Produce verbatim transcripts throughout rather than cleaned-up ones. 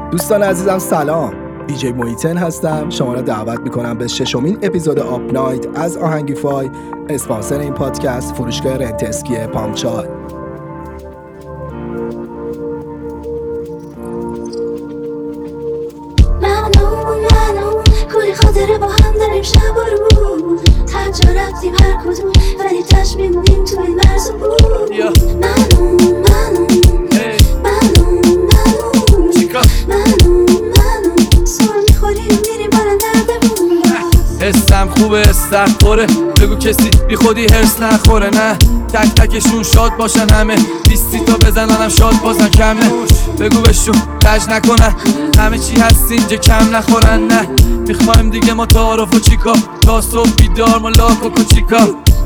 دوستان عزیزم سلام، دیجی محیطن هستم. شما را دعوت میکنم به ششمین اپیزود آپ نایت از آهنگیفای، اسپانسر این پادکست فروشگاه رنت اسکی پامچال. کلی خاطره با هم داریم شب و رو هر جا رفتیم هر کدوم ولی تش میمونیم تو این مرز و بود منو منو منو منو منو منو سر میخوریم میریم برن دردمون استم خوبه استم خوره بگو کسی بی خودی هرس نخوره نه تک تکشون شاد باشن همه بیستی تا بزننم شاد بازن کمه بگو بهشون کج نکنن همه چی هست اینجا کم نخورن نه میخوایم دیگه ما تعارف و چیکار تا صبح بیدار ما لاک و کوچیکا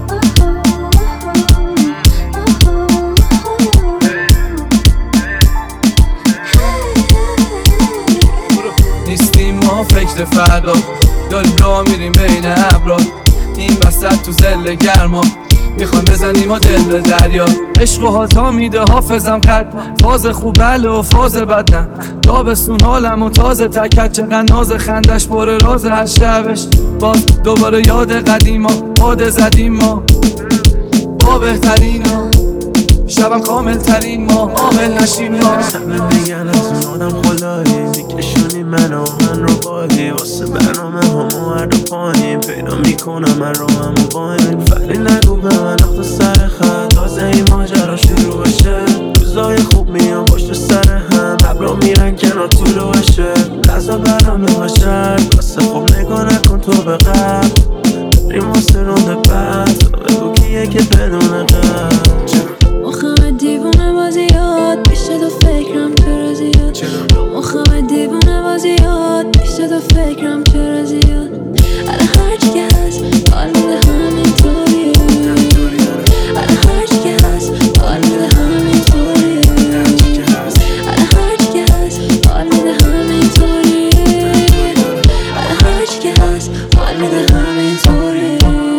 نیستیم ما فکر فردا داریم راه میریم بین ابرا این وسط تو زل گرما میخوایم بزنیم و دل به دریا عشق و حاتا میده حافظم قد فاز خوب بله و فاز بد نه تابستون حالم و تازه تکت چقدر ناز خندش پر راز هر شبش باز دوباره یاد قدیما باده زدیم ما با بهترین ها شبم کامل ترین ما عامل نشیم ما همه میگن از اون آدم خدایی میکشونی من و من رو باهی واسه برنامه همو هر دو پاییم پیدا میکنم من رو همو بایم ولی نگو به من وقت سر خط تازه این ماجرا شروع بشه روزای خوب میان پشت سر هم ابرا میرن کنار طولو بشه لحظه برنامه باشد واسه خوب نگاه نکن تو به قبل بریم واسه رونده بعد بگو کیه که بدون قبل مخم دیوونه بازیات بیشتر تو فکرم چرا زیاد رو مخم دیوونه بازیات بیشتر تو فکرم چرا زیاد الان هرچی که هست حال میده همینطوریه الان هرچی که هست حال میده همینطوریه الان هرچی که هست حال میده همینطوریه الان هرچی که هست حال میده همینطوریه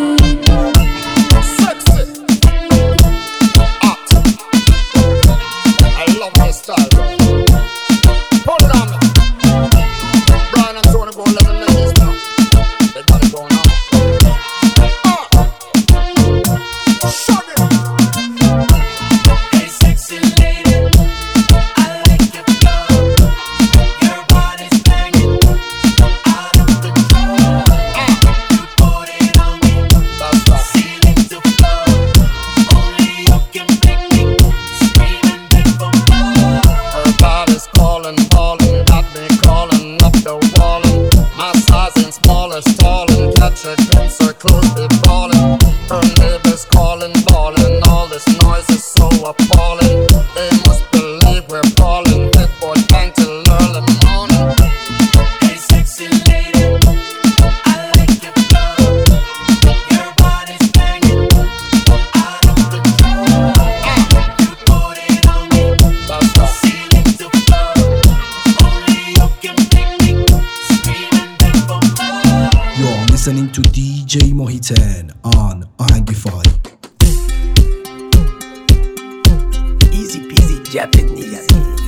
Listening to دی جی Mohiten on Ahangify. Easy peasy Japanese.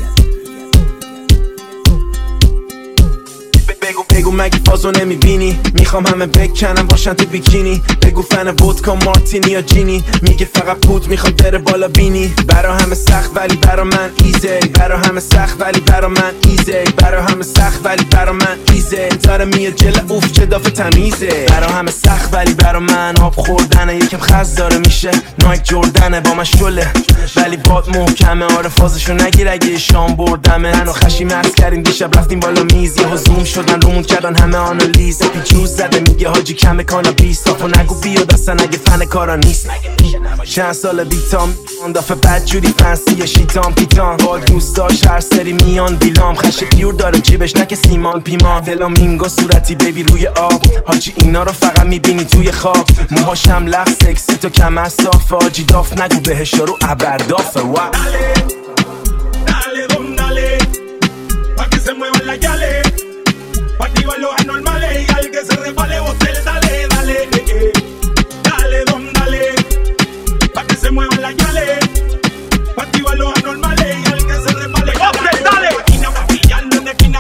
بگو بگو مگه فازو نمیبینی میخوام همه بکنم باشن تو بیکینی بگو فن ودکا مارتینی یا جینی میگه فقط پود میخواد بره بالا بینی برا همه سخت ولی برا من ایزی برا همه سخت ولی برا من ایزی برا همه سخت ولی برا من ایزی داره میاد جل اوف چه دافه تمیزه برا همه سخت ولی برا من آب خوردنه یکم خز داره میشه نایک جردنه با من شله ولی باد محکمه آره فازشو نگیر اگه شام بردمه منو خشی مرز کردیم دیشب رفتیم بالا میز یه زوم شدن رومون کردن همه آنالیز پیچوز زده میگه حاجی کمه کانابیس صافو نگو بیاد اصلا اگه فن کارا نیست چند سال بیتام اون دفعه بد جوری فنسی شیطان پیتان با دوستاش هر سری میان بیلام خش پیور داره جیبش نکه سیمان پیمان فلامینگو صورتی بیبی روی آب حاجی اینا رو فقط میبینی توی خواب موهاشم لخ سکسی تو کمر صاف حاجی داف نگو بهش رو ابردافه وا Dale, don, dale, pa' que se muevan las yales, pa' activar los anormales y al que se resbale hotel, dale, dale, eh, eh. Dale, don, dale, pa' que se muevan las yales, pa' activar los anormales y al que se resbale hotel, dale. Esquina pa' pillarlo en esquina.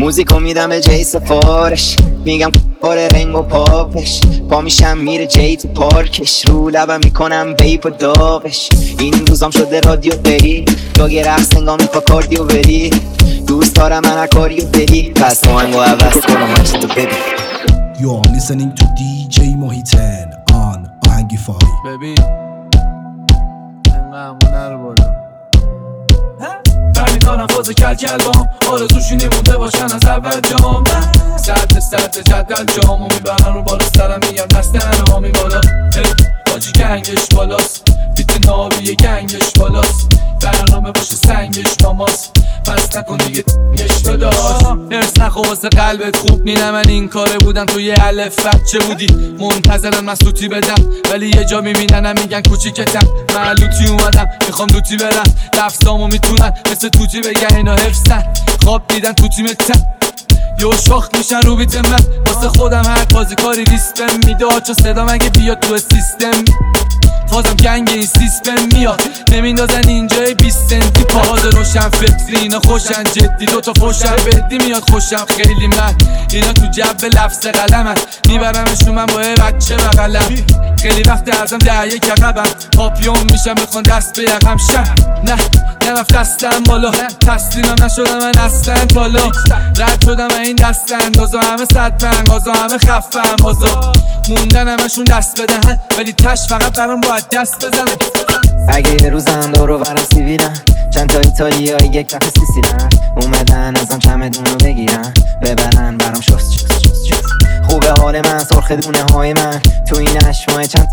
موزیکو میدم به جی سفارش، میگم پاره رنگ و پاپش، پا میشم میره جی تو پارکش، رو لبم میکنم بیپ و داغش. این روزام شده رادیو بری، داگه رقص انگامی پا کاردیو بری، دوست دارم من کاریو بری، پس آهنگو عوض کنم هرچی تو ببین. You're listening to دی جی موهیتن on آهنگیفای. ببین انقدر همون نرو بالا برمیدارم فاز کل کل بام، آرزوشی نمونده باشن از اول جام، سرد سرد جدل جامو میبرن رو بالا سرم میگم دست انوامی بالا. حاجی گنگش بالاست، بیت نابی گنگش بالاست، برنامه باشه سنگش ماماست، پس نکن دیگه گش داداش. ارس نخوا واسه قلبت خوب نینه، من این کاره بودم تو یه الف بچه بودی منتظرم من سوتی بدم، ولی یه جا میبیننم میگن کوچیکتم، من لوتی اومدم میخوام لوتی برم، لفظامو میتونن مثل توتی بگن اینا حفظن، خواب دیدن تو تیمتن یو شاخت میشن رو بیت من، واسه خودم هر بازی کاری ریسپم میده، چو صدا مگه بیاد تو سیستم، فازم گنگ این سیستم میاد نمیندازن اینجای بیست سنتی، پاهاز روشن فکری اینا خوشن جدی، دوتا فوشن بدی میاد خوشم خیلی من، اینا تو جب لفظ قلمن، میبرمشون من با یه بچه بغلم، خیلی وقت ازم دعیه که قبم پاپیون میشم بخوان دست به یقم شم، نه نرفت دستم بالا، تسلیمم نشدم من اصلا بالا، رد شدم این دست اندازا، همه صد منگازا همه خفم بازا، موندن همشون دست بدهن ولی تش فقط برام باید دست بزنن. اگه یه روزم دورو برم سیبیرن، چند تا ایتالیایی یک کف سیسیرن، اومدن ازم چمدونو بگیرن ببرن برام شست شست شست شست. خوبه حال من سرخ دونه های من تو این اشمای چند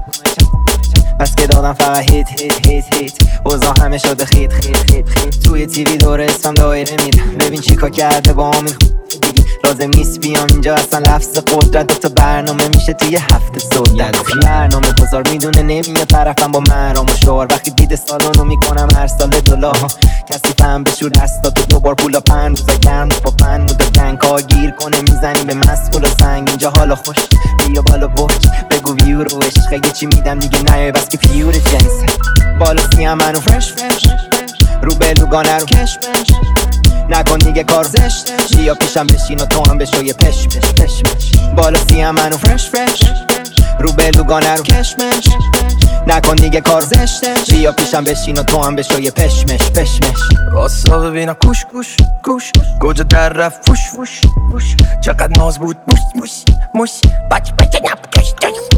بس که دادم فقط هیت هیت هیت هیت، اوضاع همه شده خیت خیت خیت خیت، توی تیوی دور اسمم دایره میدم، ببین چیکار کرده با همین دیگه، لازم نیست بیام اینجا اصلا لفظ قدرت، دوتا برنامه میشه توی هفته صدت، برنامه بازار میدونه نمیاد طرفم با مرام و شعار، وقتی دیده سالانو میکنم هر سال دلار، کسی فهم بشور دستاتو دوبار پولا پن روزا گرم با پن مودا گنگا گیر کنه میزنی به مسئول و سنگ، اینجا حالا خوش بیا بالا برج بگو ویو رو عشق، اگه چی میدم دیگه نیای بس که پیور جنس، بالا سیم منو فرش فرش رو بلوگانه رو کش بش، نکن دیگه کار زشت، بیا پیشم بشین و تو هم بشو یه پش پش پش پش، بالا سیم منو فرش فرش رو بلوگانه رو کشمش، نکن دیگه کار زشته، بیا پیشم بشین و تو هم بشو یه پشمش پشمش. راستا ببینم کوش کوش کوش گوجه در رفت فوش فوش فوش، چقدر ناز بود موش موش موش بچ بچ نبکش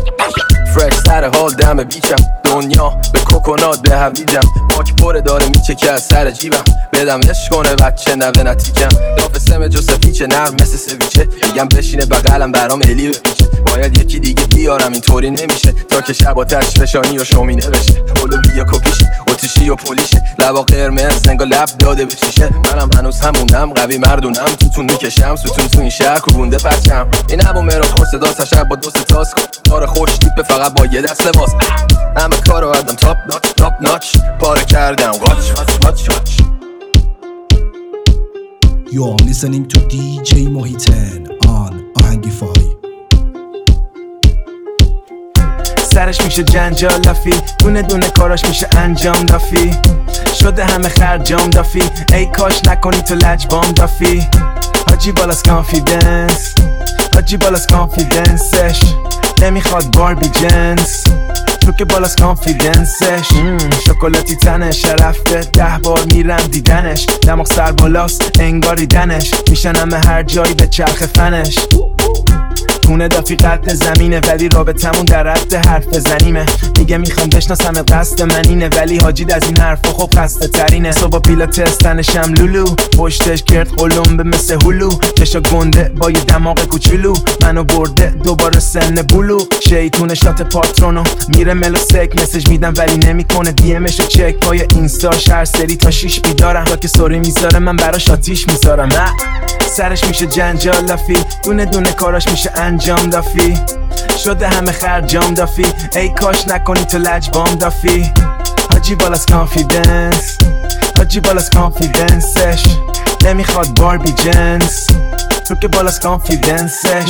فرش سر حال دم بیچم، دنیا به کوکونات به هویجم، ماک پره داره میچکه از سر جیبم، بدم عشق کنه بچه نوه نتیکم، داف سم جوسه پیچه نرم مثل سویچه، میگم بشینه بغلم برام الی بپیچه، باید یکی دیگه بیارم اینطوری نمیشه، تا که شب آتش فشانی و شومینه بشه، اولویه کپیشه اتیشی و پولیشه، لبا قرمز زنگا لب داده به شیشه، منم هنوز همونم قوی مردونم، توتون میکشم ستون تو این شهر کوبونده پرچم، این همون مرا خوش صدا تشب با دوست تاس کار خوش تیپه فقط با یه دست لباس، همه کارو آدم تاپ ناچ تاپ ناچ پاره کردم واچ واچ واچ واچ. You're listening to دی جی موهیتن on آهنگیفای. سرش میشه جنجال لافی، دونه دونه کاراش میشه انجام دافی، شده همه خرجام دافی، ای کاش نکنی تو لجبام دافی، حاجی بالاس کانفیدنس حاجی بالاس کانفیدنسش، نمیخواد باربی جنس تو که بالاس کانفیدنسش، شکلاتی تنش رفته ده بار میرم دیدنش، دماغ سر بالاست انگاری دنش، میشن همه هر جایی به چرخ فنش، خونه دافی قد زمینه ولی رابطمون در حد حرف زنیمه، دیگه میخوام بشناسم قصد من اینه، ولی حاجید از این حرفا خب خسته ترینه، صبح پیلات استنشم لولو، پشتش کرد قلمبه مثل هلو، چشا گنده با یه دماغ کوچولو، منو برده دوباره سن بلو، شیطون شات پاترونو میره ملو سک، مسیج میدم ولی نمیکنه دی امشو چک، پای اینستاش هر سری تا شیش بیدارم، تا که سوری میذاره من براش آتیش میذارم، سرش میشه جنجال لافی، دونه دونه کاراش میشه انجام دافی، شده همه خرجام دافی، ای کاش نکنی تو لجبام دافی، حاجی بالاس کانفیدنس حاجی بالاس کانفیدنسش، نمیخواد باربی جنس تو که بالاس کانفیدنسش.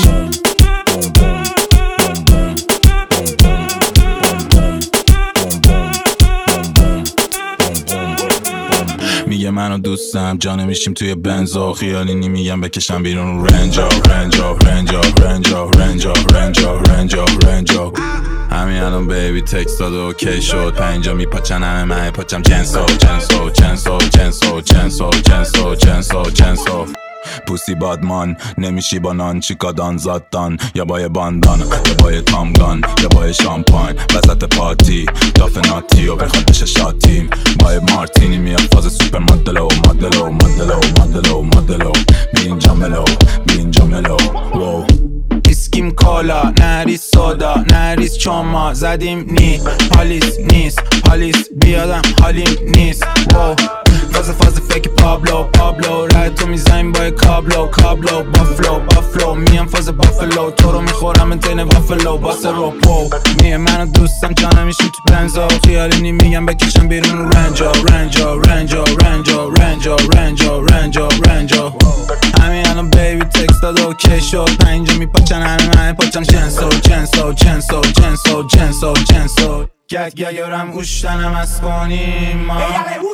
میگم میگه منو دوستم جانه میشیم توی بنزا خیالی میگم بکشم بیرون رنجا رنجا رنجا رنجا رنجا رنجا رنجا رنجا همین الان بیبی تکست داد و اوکی شد پنجا میپاچن همه من پاچم جنسو جنسو جنسو جنسو جنسو جنسو جنسو جنسو پوسی بادمان نمیشی با نان چیکا دان زاد دان یا با یه باندان یا با یه تامگان یا با یه شامپاین وسط پارتی داف ناتی و بخواد بشه شاتیم با یه مارتینی میاد فاز سوپر مدلو مدلو مدلو مدلو مدلو بی اینجا ملو بی اینجا ملو وو اسکیم کالا نریز سودا نریز چاما زدیم نی پالیس نیست پالیس بیادم حالیم نیست وو فاز فاز فک پابلو پابلو رای تو میزنیم با کابلو کابلو بافلو بافلو میام فاز بافلو تو رو میخورم انتین وافلو باس رو پو میه منو دوستم جانم میشیم تو بنزا خیالی نی میگم بکشم بیرون رنجا رنجا رنجا رنجا رنجا رنجا رنجا رنجا همین الان بیبی تکست داد اوکی شد پنجا میپاچن همه همه پاچن جنسو جنسو جنسو جنسو جنسو جنسو گگ گگرم اوشتنم از کنیم ما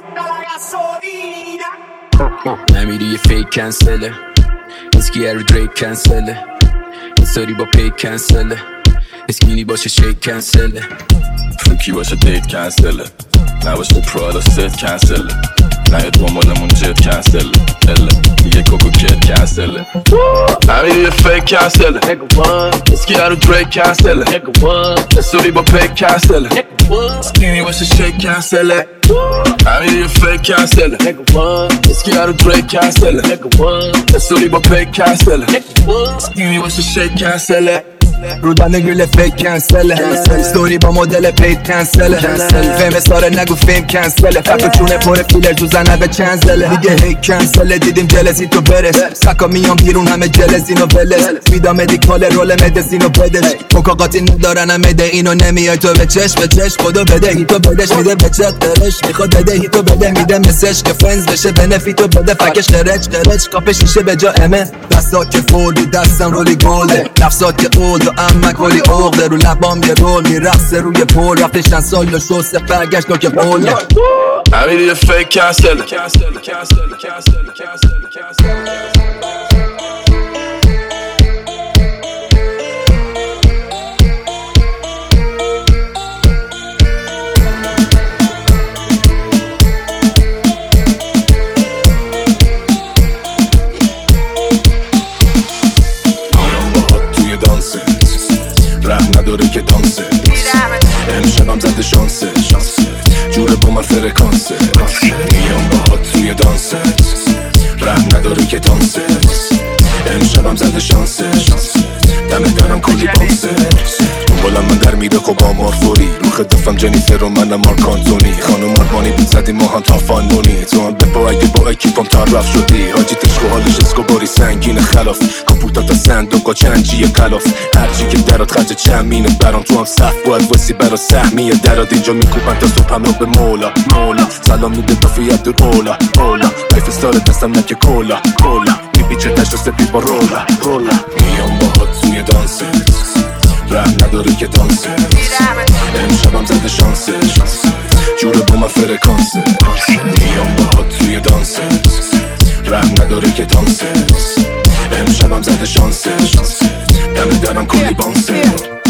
نمیری یه فیک کنسله اسکی ارو دریک کنسله استوری با پیک کنسله اسکینی باشه شیک کنسله فوکی باشه دیت کنسله نباشه پرادا ست کنسله نیاد دنبالمون جت کنسله اله دیگه کوکو کت کنسله نمیری یه فیک کنسله اسکی ارو دریک کنسله استوری با پیک کنسله اسکینی باشه شیک کنسله نمیری یه فیک کنسله اسکی ارو دریک کنسله استوری با پیک کنسله اسکینی باشه شیک کنسله رودن گریل فیک کنسله ستوری با مدل پیت کنسله فیم ساره نگو فیم کنسله فکر چونه پر فیلر تو زنه به چنزله دیگه هی کنسله دیدیم جلسی تو برس سکا میام بیرون همه جلسین و ولس میدا مدیکال رول مدسین و بدش مکاقاتی ندارن هم مده اینو نمیای تو به چش به چش خدا بده هیتو بدش میده به چت درش میخواد بده هیتو بده میده مسش که فرنز بشه بنفیتو بده فکش قرچ قرچ کاپ شیشه به جا امه دستا که فولی دستم رولی گلده نفسات که اولد و اما کلی عقده رو لبام یه رول میرقصه روی پول رفتشن سال و شسته برگشت که پول نمیری یه فیک کنسله نداره که دانسه امشبم زده شانسه جوره با من فرکانسه میام باهات توی دانسه رحم نداره که دانسه امشبم زده شانسه دمه دارم کلی بانسه دنبالم من در میره خب آمار فوری رو خدفم جنیفر و منم مارک آنتونی خانم آرمانی بود زدیم ما هم تا فانمونی تو هم بپا اگه با اکیپم طرف شدی حاجی تشک و حالش اسکوباری سنگین خلاف کامپوتا تا صندوق و چنجی کلاف هرچی که درات خرج چمینه برام تو هم صف باید وسی برا سهمیه درات اینجا میکوبن تا صبح هم رو به مولا مولا سلام میده دافیت دور اولا اولا لایف استار دستم نکه کولا کولا میپیچه تشت و سپی با رولا رولا میام باهات توی دانسه رحم نداره که دانسه امشبم زده شانسه جوره با من فرکانسه میام باهات توی دانسه رحم نداره که دانسه امشبم زده شانسه دمه دارم کلی بانسه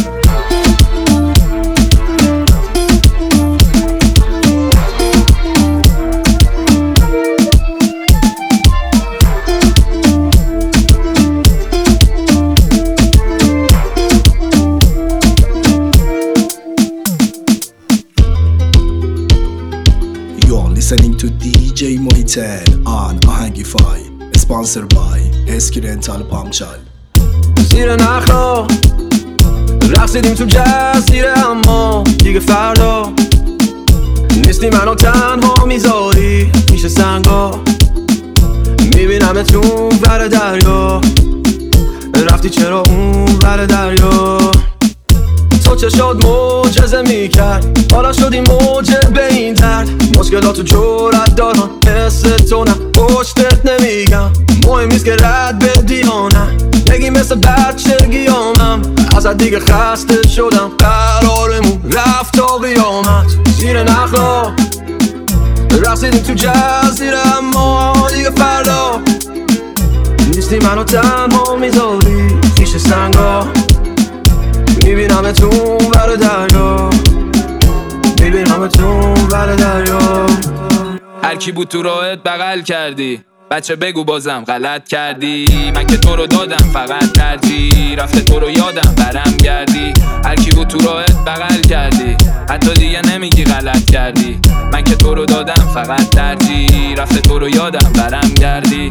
Listening to دی جی Moiten on Ahangify, sponsored by Eski Rental Pamchal. زیر نخلا رقصیدیم تو جزیره اما دیگه فردا نیستی منو تنها میذاری میشه سنگا میبینم تو ور دریا رفتی چرا اون ور دریا تو چشات معجزه میکرد حالا شدی موجه به این درد مشکلاتو جرأت دارم مثل تو نه پشتت نمیگم مهم نیست که رد بدی یا نه بگی مثل بچگیامم ازت دیگه خسته شدم قرارمون رفت تا قیامت زیر نخلا رقصیدیم تو جزیره اما دیگه فردا نیستی منو تنها میذاری خیش سنگا میبینم تو بر دریا میبینم تو بر دریا هر کی بود تو راهت بغل کردی بچه بگو بازم غلط کردی من که تو رو دادم فقط ترجیح رفته تو رو یادم برم گردی هر کی بود تو راهت بغل کردی حتی دیگه نمیگی غلط کردی من که تو رو دادم فقط ترجیح رفته تو رو یادم برم گردی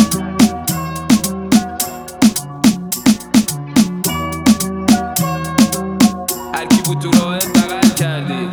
هر کی بود تو راهت بغل کردی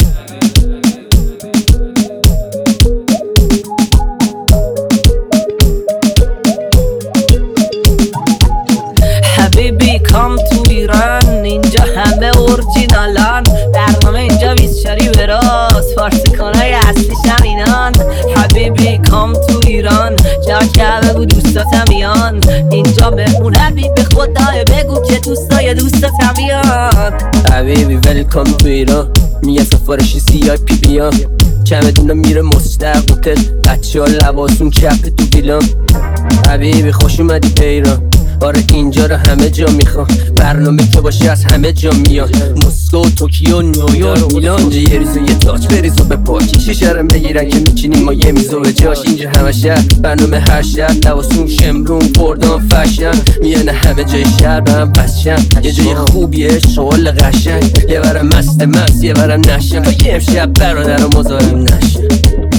حبیبی کام تو ایران اینجا همه اورجینالان برنامه اینجا بیست شاری به راست فارسی کنای اصلیش همینان حبیبی کام تو ایران جا که بگو دوستاتم میان اینجا مهمون حبیب خدای بگو که دوستای دوستاتم میان حبیبی ویلکام تو ایران میگه سفارشی سی آی پی بیان چمدونه میره مستق هتل بچه ها لباسون چپ تو ویلان حبیبی خوش اومدی به ایران آره اینجا رو همه جا میخوام برنامه که باشه از همه جا میاد مسکو توکیو نیویورک میلان اینجا یه ریزو یه تاچ بریزو به پاکی شیشرم بگیرن که میچینیم ما یه میزو به جاش اینجا همه شهر برنامه هر شهر لباسون شمرون پردان فشن میانه همه جای شهر به هم بسشن یه جای خوبیه شغل قشنگ یه برم مست مست یه برم نشن با یه امشب برادر و مزارم نشن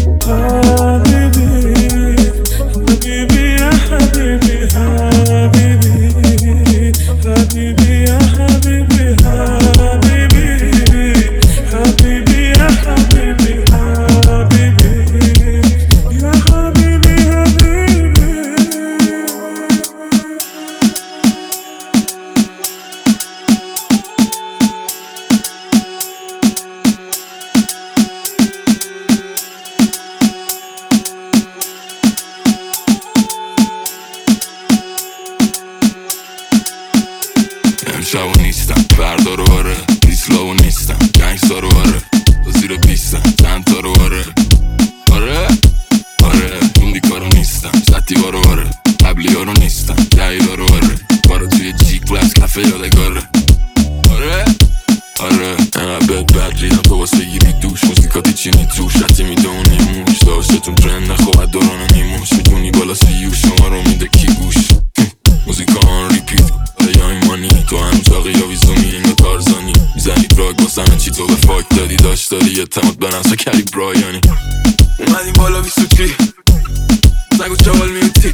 شبو نیستم فردا رو آره دیسلاو نیستم گنگستا رو آره تو زیر بیستم چند تا رو آره آره آره این دیکارو نیستم ستیوا رو آره قبلی ها رو نیستم دهیلا رو آره بارو توی جی کلاس کفه یادگاره آره آره انقدر بد بد ریدم تو واسه گیری دوش موزیکاتی چینی توش حتی میدونی موش داشتتون ترند نخواهد دارانو نیموش میدونی بالا سیو شما رو میده کی گوش موزیکا آن ریپیت یا ایمانی تو هم چاقی یا ویزومی اینو تارزانی میزنی براگ باسمه چی تو به فاک دادی داشت داری یه تمات برنسا کری برایانی اومدیم بالا بیسو چی نگو چوال میوتی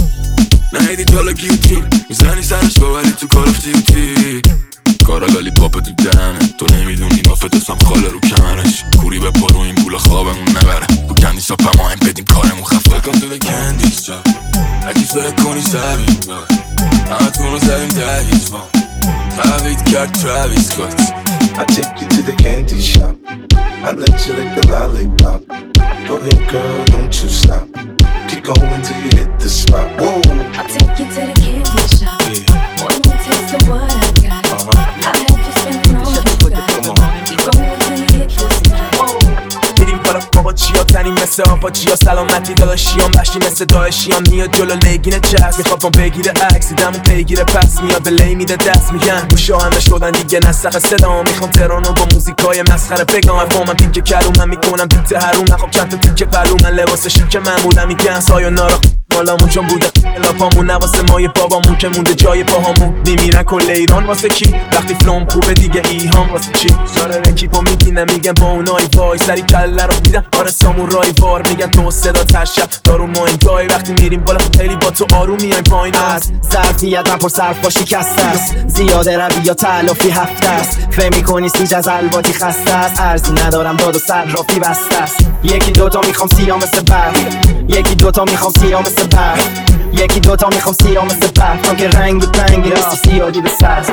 نهیدی تالا گیوتین میزنی سرش باوری تو کار اف دیوتی کاراگالی پاپ تو دهنه تو نمیدونی نافت اسم خاله رو کمرش کوری به پارو این پول خوابمون نبره تو کندیس ها پماهم بدیم کارمون خفه Welcome to the candy shop اگه فکر کنی سبیم بار همه تون رو زدیم ده هیچ ما تحوید کرد تراویس کات I take you to the candy shop I let you lick the lollipop Go ahead girl, don't you stop Keep going till you hit the spot Whoa. I'll take you to the candy shop yeah. One more taste of what I got uh-huh. I'll have you spending all you got Keep going till you hit the spot میریم بالا بابا چیا تنیم مثل آبا چیا سلامتی داداشیام بشی مثل داعشیام میاد جلو لگین چست میخواد ما بگیره عکس دیدم پیگیره پس میاد به لی میده دست میگن گوشا همه شدن دیگه نسخ صدا میخوام ترانو با موزیکای مسخره بگم با من پینک کرو من میکنم بیت هرون نخواب چند تا تیکه پلو من لباس شیک معمولا میگن سایونارا مالامون چون بوده لاپامون نواسه مای بابامون که مونده جای پاهامون میمیرن کل ایران واسه کی وقتی فلوم خوبه دیگه ایهام واسه چی ساره رکیپو میگینه میگن با اونای وای سری کله رو میدن آره سامورای وار میگن تو صدا تشب دارو ما این جای وقتی میریم بالا خیلی با تو آروم میایم پایین از ظرفیت من پر صرف با شکست است زیاده روی یا تلافی هفته است فهم میکنی سیج از الواتی خسته است ارزی ندارم داد و صرافی بسته است یکی دوتا میخوام سیاه مثل برف یکی دوتا میخوام سیاه مثل برف یکی دوتا میخوام سیاه مثل برف چون که رنگ بود رنگی رستی سیاهی به سر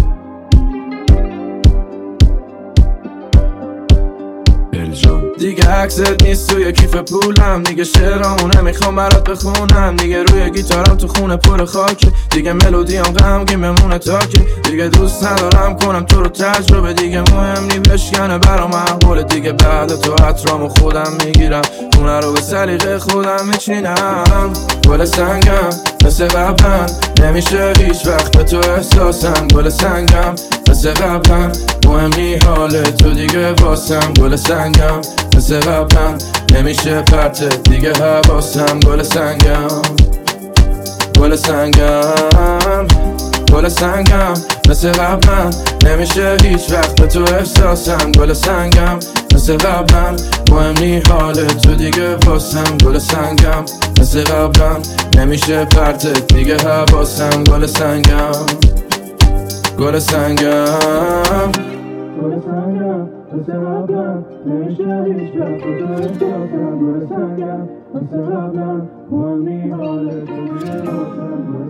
دیگه عکست نیست توی کیف پولم، دیگه شعرامو نمیخوام برات بخونم، دیگه روی گیتارم تو خونه پر خاکه، دیگه ملودیام غمگین بمونه تاکه، دیگه دوست ندارم کنم تو رو تجربه، دیگه مهم نی بشکنه برام احواله، دیگه بعد تو عطرامو خودم میگیرم، خونه رو به سلیقه خودم میچینم. گل سنگم مثل قبلم، نمیشه هیچ وقت به تو احساسم. گل سنگم مثل قبلم، مهم نی حال تو دیگه واسم. گل سنگم مثل قبلم، نمیشه پرت دیگه حواسم. گل سنگم گل سنگم گل سنگم مثل قبلم، نمیشه هیچ وقت به تو احساسم. گل سنگم مثل قبلم، مهم نی حال تو دیگه واسم. گل سنگم مثل قبلم، نمیشه پرت دیگه حواسم. گل سنگم گل سنگم گل سنگم مثل قبلم، نمیشه هیچ وقت به تو احساسم. گل سنگم مثل قبلم، مهم نی حال تو دیگه واسم.